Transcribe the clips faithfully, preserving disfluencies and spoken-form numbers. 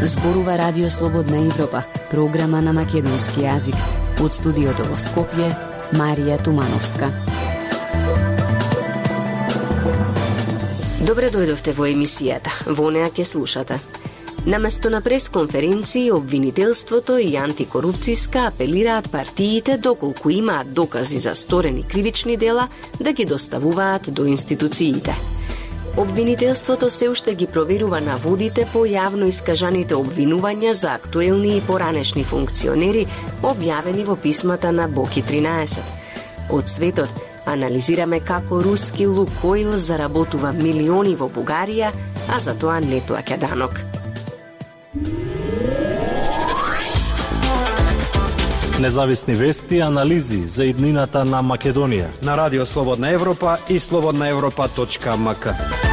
Зборува Радио Слободна Европа, програма на македонски јазик. Од студиото во Скопје, Марија Тумановска. Добре дојдовте во емисијата. Во неа ќе слушате. Наместо на пресконференции, обвинителството и антикорупцијска апелираат партиите доколку имаат докази за сторени кривични дела да ги доставуваат до институциите. Обвинителството се уште ги проверува наводите по јавно искажаните обвинувања за актуелни и поранешни функционери, објавени во писмата на Боки тринаесет. Од светот анализираме како руски Лукойл заработува милиони во Бугарија, а за тоа не плаќа данок. Независни вести и анализи за иднината на Македонија на Радио Слободна Европа и слободна европа точка ем ка.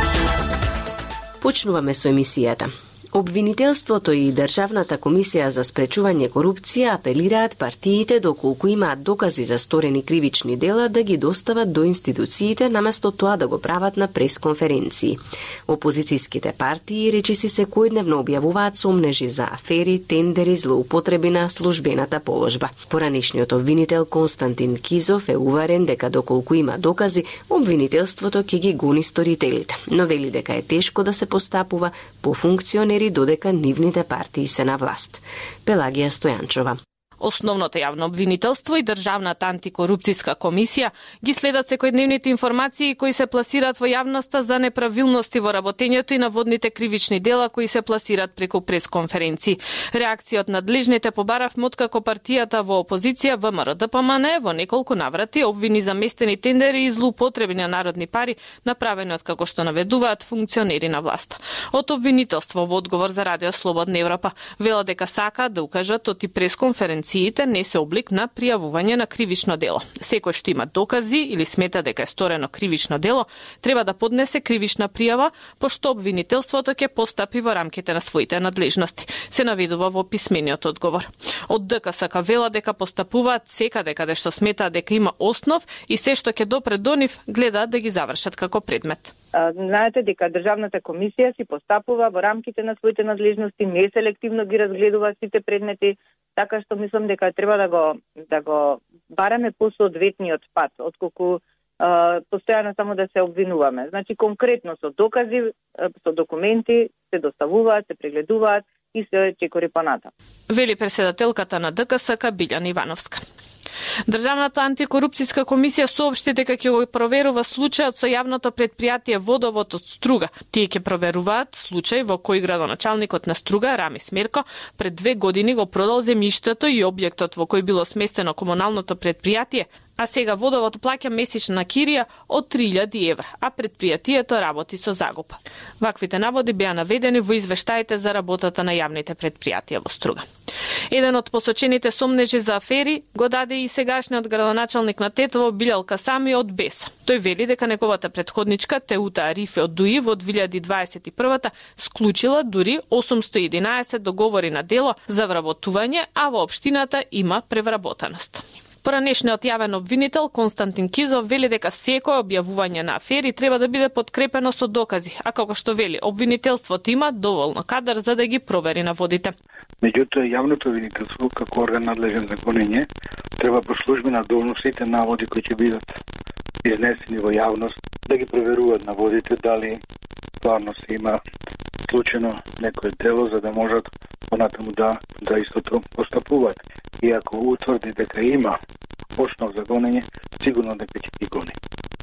Почнуваме со емисијата. Обвинителството и Државната комисија за спречување корупција апелираат партиите доколку имаат докази за сторени кривични дела да ги достават до институциите наместо тоа да го прават на пресконференции. Опозицијските партии речиси секојдневно објавуваат сомнежи за афери, тендери, злоупотреби на службената положба. Поранешниот обвинител Константин Кизов е уверен дека доколку има докази, обвинителството ќе ги гони сторителите, но вели дека е тешко да се постапува по функционери додека нивните партии се на власт. Пелагија Стојанчова. Основното јавно обвинителство и Државната антикорупцијска комисија ги следат секојдневните информации кои се пласираат во јавноста за неправилности во работењето и наводните кривични дела кои се пласираат преку пресконференции. Реакција од надлежните побаравме откако партијата во опозиција ВМРО-ДПМН во неколку наврати обвини заместени тендери и злоупотреби на народни пари направени од како што наведуваат функционери на власт. Од обвинителство во одговор за Радио Слободна Европа вела дека сакаат да укажат оти пресконференции не се облик на пријавување на кривично дело. Секој што има докази или смета дека е сторено кривично дело, треба да поднесе кривична пријава, пошто обвинителството ќе постапи во рамките на своите надлежности, се наведува во писмениот одговор. Од ДКСК вела дека постапуваат секаде каде што сметаат дека има основ и се што ќе допре до нив гледаат да ги завршат како предмет. Знаете дека Државната комисија си постапува во рамките на своите надлежности, не селективно ги разгледува сите предмети, така што мислам дека треба да го да го бараме по соодветниот пат, отколку постојано само да се обвинуваме. Значи конкретно со докази, со документи се доставуваат, се прегледуваат и се чекори понатаму. Вели председателката на ДКСК Билјана Ивановска. Државната антикорупцијска комисија соопшти дека ќе го проверува случајот со јавното предпријатие Водовод од Струга. Тие ќе проверуваат случај во кој градоначалникот на Струга, Рами Смерко, пред две години го продал земјиштето и објектот во кој било сместено комуналното предпријатие, а сега Водовод плаќа месечна кирија од три илјади евра, а предпријатието работи со загуба. Ваквите наводи беа наведени во извештаите за работата на јавните предпријатија во Струга. Еден од посочените сомнежи за афери го даде и сегашниот градоначалник на Тетово Билјал Касами од Беса. Тој вели дека неговата предходничка Теута Арифе од Дуи во две илјади дваесет и прва склучила дури осумсто и единаесет договори на дело за вработување, а во општината има превработеност. Поранешниот јавен обвинител Константин Кизов вели дека секое објавување на афери треба да биде подкрепено со докази, а како што вели, обвинителството има доволно кадар за да ги провери наводите. Меѓутоа, јавното обвинителство, како орган надлежен за гонење, треба по службена должност сите наводи кои ќе бидат изнесени во јавност, да ги проверуваат наводите дали стварно се има случајно некое дело, за да можат понатаму да, да истото постапуваат. И ако утврди дека има основ за гонење, сигурно дека ќе ги гони.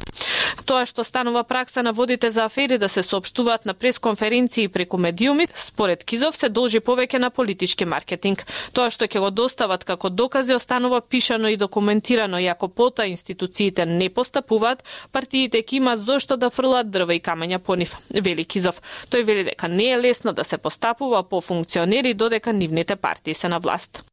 Тоа што станува пракса на водите за афери да се соопштуваат на пресконференции преку медиуми, според Кизов се должи повеќе на политички маркетинг. Тоа што ќе го достават како докази останува пишано и документирано, и ако пота институциите не постапуваат, партиите ќе имаат зошто да фрлат дрва и камења по нив, вели Кизов. Тој вели дека не е лесно да се постапува по функционери додека нивните партии се на власт.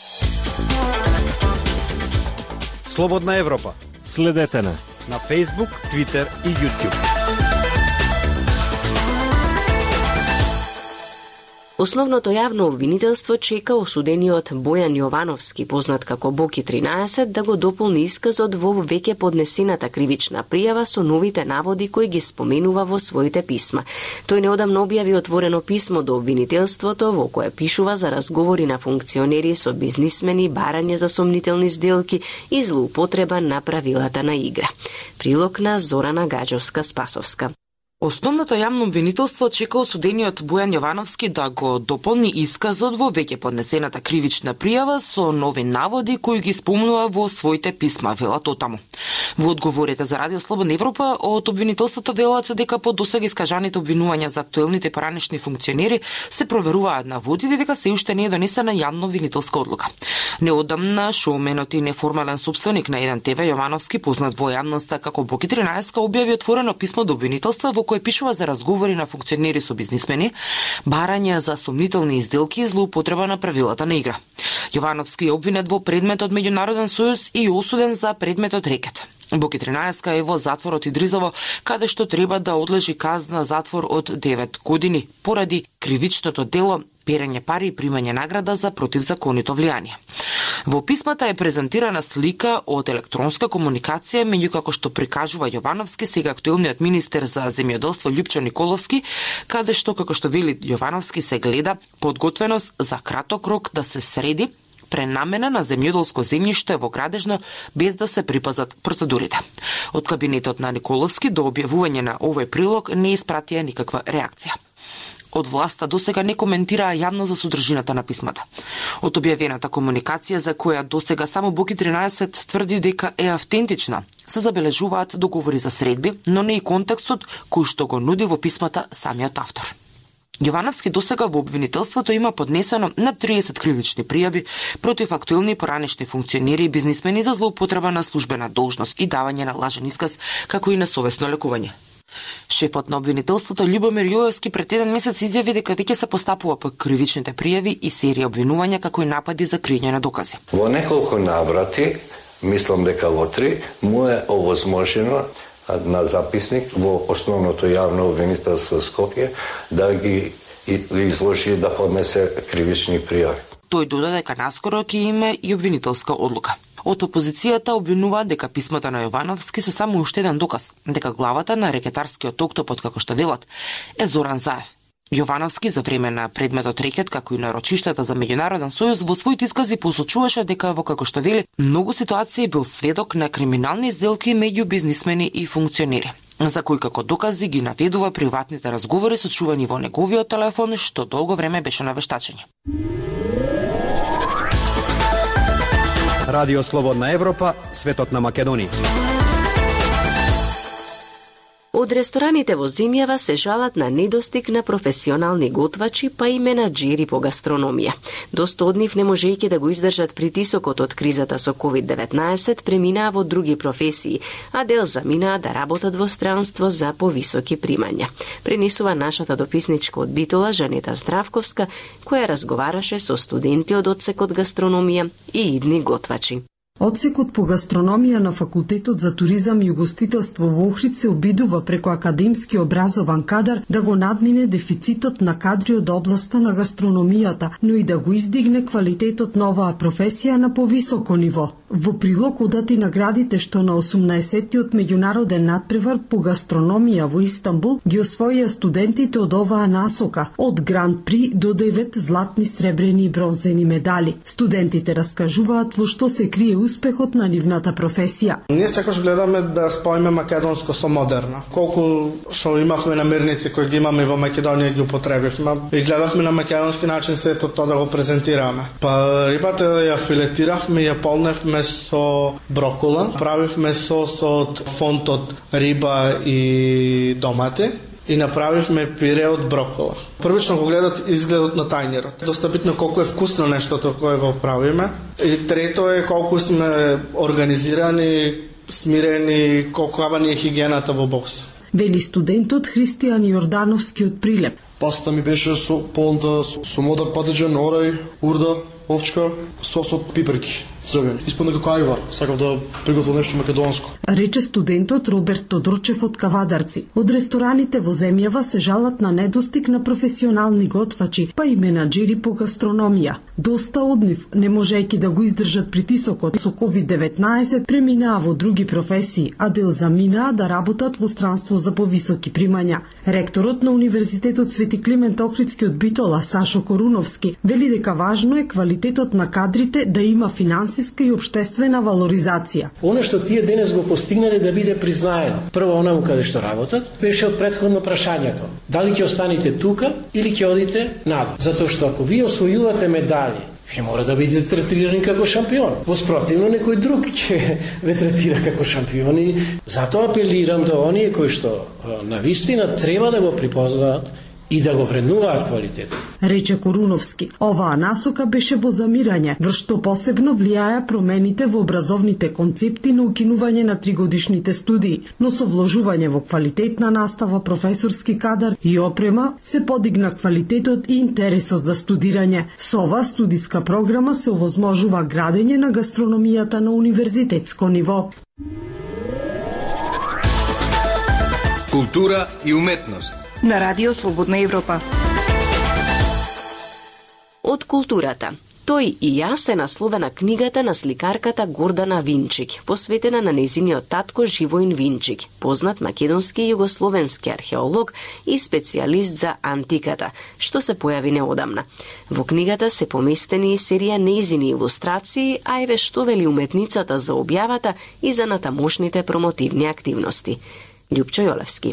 Слободна Европа. Следете на на Facebook, Twitter и YouTube. Основното јавно обвинителство чека осудениот Бојан Јовановски, познат како Боки тринаесет, да го дополни исказот во веќе поднесената кривична пријава со новите наводи кои ги споменува во своите писма. Тој неодамно објави отворено писмо до обвинителството во кое пишува за разговори на функционери со бизнисмени, барање за сомнителни сделки и злоупотреба на правилата на игра. Прилог на Зорана Гаджовска-Спасовска. Основното јавно обвинителство чека осудениот Бојан Јовановски да го дополни исказот во веќе поднесената кривична пријава со нови наводи кои ги спомнува во своите писма, велат отаму. Во одговорите за Радио Слободна Европа од обвинителството велат дека по досега искажаните обвинувања за актуелните поранешни функционери се проверуваат наводите и дека се уште не е донесена јавно обвинителска одлука. Неодамна шоуменот и неформален сопственик на еден ТВ Јовановски, познат во јавноста како Боки тринаесет, објави отворено писмо до обвинителство во кое пишува за разговори на функционери со бизнисмени, барање за сомнителни изделки и злоупотреба на правилата на игра. Јовановски е обвинет во предметот Меѓународен сојуз и осуден за предметот рекет. Боки тринаесет е во затворот Идризово, каде што треба да одлежи казна затвор од девет години поради кривичното дело перење пари и примање награда за противзаконито влијание. Во писмата е презентирана слика од електронска комуникација меѓу како што прикажува Јовановски, сега актуелниот министер за земјоделство Љупчо Николовски, каде што, како што вели Јовановски, се гледа подготвеност за краток рок да се среди пренамена на земјоделско земјиште во градежно без да се припазат процедурите. Од кабинетот на Николовски до објавување на овој прилог не испратија никаква реакција. Од власта досега не коментираа јавно за содржината на писмата. Од објавената комуникација за која досега само Боки тринаесет тврди дека е автентична, се забележуваат договори за средби, но не и контекстот кој што го нуди во писмата самиот автор. Јовановски досега во обвинителството има поднесено на триесет кривични пријави против актуелни поранешни функционери и бизнисмени за злоупотреба на службена должност и давање на лажен исказ, како и несовесно лекување. Шефот на обвинителството Љубомир Јоевски пред еден месец изјави дека веќе се постапува по кривичните пријави и серија обвинувања како и напади за криење на докази. Во неколку наврати, мислам дека во три, му е овозможено на записник во основното јавно обвинителство Скопје да ги изложи да поднесе кривични пријави. Тој додаде дека наскоро ќе има и обвинителска одлука. Од опозицијата обвинуваат дека писмата на Јовановски се само уште еден доказ дека главата на рекетарскиот октопод, како што велат, е Зоран Заев. Јовановски за време на предметот рекет, како и на рочиштата за Меѓународен сојуз, во своите искази посочуваше дека во, како што вели, многу ситуации бил сведок на криминални изделки меѓу бизнисмени и функционери, за кои како докази ги наведува приватните разговори сочувани во неговиот телефон, што долго време беше на вештачење. Радио Слободна Европа, светот на Македонија. Од рестораните во земјава се жалат на недостиг на професионални готвачи, па и менаџери по гастрономија. Доста од нив, не можејќи да го издржат притисокот од кризата со ковид деветнаесет, преминаа во други професии, а дел заминаа да работат во странство за повисоки примања. Пренесува нашата дописничка од Битола, Жанета Здравковска, која разговараше со студенти од одсекот гастрономија и идни готвачи. Одсекот по гастрономија на Факултетот за туризам и угостителство во Охрид се обидува преку академски образован кадар да го надмине дефицитот на кадри од областа на гастрономијата, но и да го издигне квалитетот на оваа професија на повисоко ниво. Во прилог одати наградите што на осумнаесеттиот меѓународен надпревар по гастрономија во Истанбул ги освоија студентите од оваа насока, од Гранд При до девет златни, сребрени и бронзени медали. Студентите раскажуваат во што се крие успехот на нивната професија. Ние секогаш гледаме да споиме македонско со модерно. Колку што имавме намирници кои ги имаме во Македонија ги употребивме и гледавме на македонски начин сето тоа да го презентираме. Па рибата ја филетиравме и ја полневме со брокола, правивме сос од фонт од риба и домати и направивме пире од брокола. Првично го гледат изгледот на тајнерот. Доста битно колку е вкусно нештото кое го правиме. И трето е колку сме организирани, смирени, колкава ни е хигиената во бокс. Вели студентот Христијан Јордановски од Прилеп. Паста ми беше со полната со модер патиџан, орај, урда, овчка, сос од пиперки. Здравје, испадна како ајвар, сакав да приготвам нешто македонско. Рече студентот Роберт Тодорчев од Кавадарци. Од рестораните во земјава се жалат на недостиг на професионални готвачи, па и менаџери по гастрономија. Доста од нив, не можејќи да го издржат притисокот со ковид деветнаесет, преминаа во други професии, а дел заминаа да работат во странство за повисоки примања. Ректорот на Универзитетот Свети Климент Охридски од Битола, Сашо Коруновски, вели дека важно е квалитетот на кадрите да има финансиска и општествена валоризација. Оно што тие денес го постигнале да биде признаено. Прво онаму каде што работат, беше од претходно прашањето. Дали ќе останете тука или ќе одите надвор? Затоа што ако вие освојувате медали, вие мора да бидете третирани како шампион. Во спротивно некој друг ќе ве третира како шампион и затоа апелирам до оние кои што навистина треба да го припознаат и да го вреднуваат квалитетот. Рече Коруновски, оваа насока беше во замирање, врз што посебно влијаја промените во образовните концепти на укинување на тригодишните студии, но со вложување во квалитетна настава, професорски кадар и опрема се подигна квалитетот и интересот за студирање. Со оваа студиска програма се овозможува градење на гастрономијата на универзитетско ниво. Култура и уметност на Радио Слободна Европа. Од културата. Тој и јас е насловена книгата на сликарката Гордана Винчик, посветена на нејзиниот татко Живоин Винчик, познат македонски и југословенски археолог и специјалист за антиката, што се појави неодамна. Во книгата се поместени и серија нејзини илустрации, а еве што вели уметницата за објавата и за натамошните промотивни активности. Љупчо Јолевски.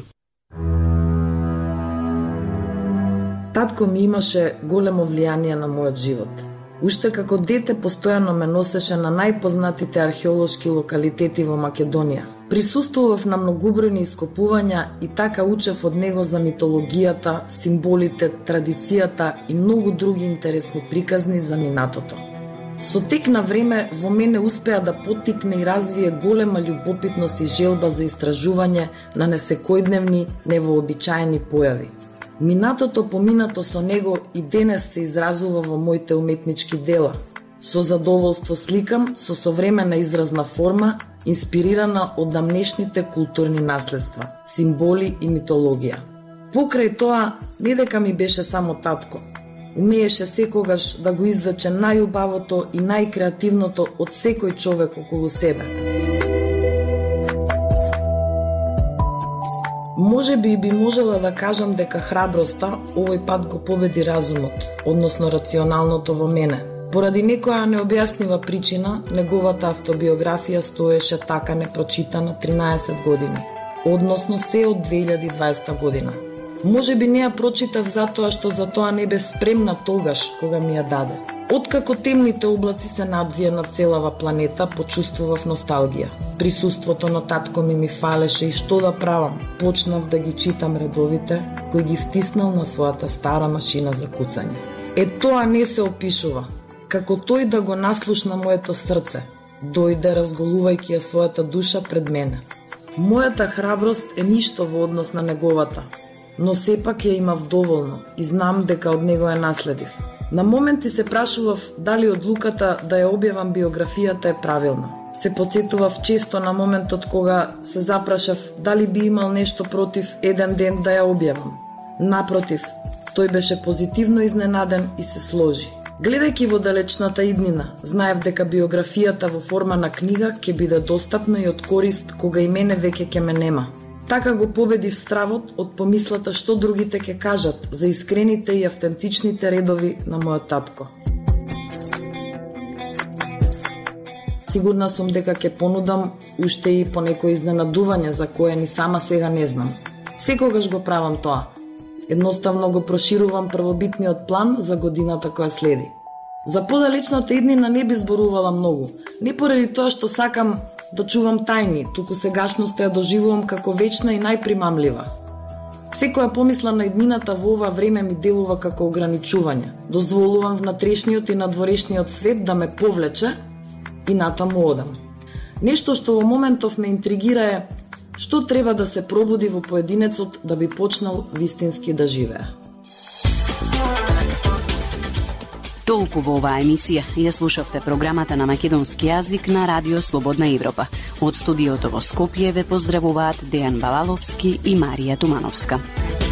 Татко ми имаше големо влијание на мојот живот. Уште како дете постојано ме носеше на најпознатите археолошки локалитети во Македонија. Присуствував на многобројни ископувања и така учев од него за митологијата, символите, традицијата и многу други интересни приказни за минатото. Со тек на време во мене успеа да поттикне и развие голема љубопитност и желба за истражување на несекојдневни, невообичаени појави. Минатото поминато со него и денес се изразува во моите уметнички дела. Со задоволство сликам со современа изразна форма, инспирирана од дамнешните културни наследства, символи и митологија. Покрај тоа, не дека ми беше само татко. Умееше секогаш да го извлече најубавото и најкреативното од секој човек околу себе. Може би би можела да кажам дека храброста овој пат го победи разумот, односно рационалното во мене. Поради некоја необјаснива причина, неговата автобиографија стоеше така непрочитана тринаесет години, односно се од две илјади и дваесета година. Може би не ја прочитав затоа што за тоа не бев спремна тогаш кога ми ја даде. Откако темните облаци се надвие над целава планета, почувствував носталгија. Присуството на татко ми ми фалеше и што да правам. Почнав да ги читам редовите кои ги втиснал на својата стара машина за куцање. Е тоа не се опишува. Како тој да го наслушна моето срце, дојде разголувајќи ја својата душа пред мене. Мојата храброст е ништо во однос на неговата, но сепак ја имав доволно и знам дека од него ја наследив. На моменти се прашував дали одлуката да ја објавам биографијата е правилна. Се потсетував често на моментот кога се запрашав дали би имал нешто против еден ден да ја објавам. Напротив, тој беше позитивно изненаден и се сложи. Гледајќи во далечната иднина, знаев дека биографијата во форма на книга ќе биде достапна и од корист кога и мене веќе ќе ме нема. Така го победив стравот од помислата што другите ќе кажат за искрените и автентичните редови на мојот татко. Сигурна сум дека ќе понудам уште и по некои изненадување за кое ни сама сега не знам. Секогаш го правам тоа. Едноставно го проширувам првобитниот план за годината која следи. За подалечната иднина не би зборувала многу, не поради тоа што сакам да чувам тајни, туку сегашноста ја доживувам како вечна и најпримамлива. Секоја помисла на иднината во ова време ми делува како ограничување. Дозволувам внатрешниот и надворешниот свет да ме повлече и натаму одам. Нешто што во моментов ме интригира е што треба да се пробуди во поединецот да би почнал вистински да живее. Толку во оваа емисија. Ја слушавте програмата на македонски јазик на Радио Слободна Европа. Од студиото во Скопје ве поздравуваат Дејан Балаловски и Марија Тумановска.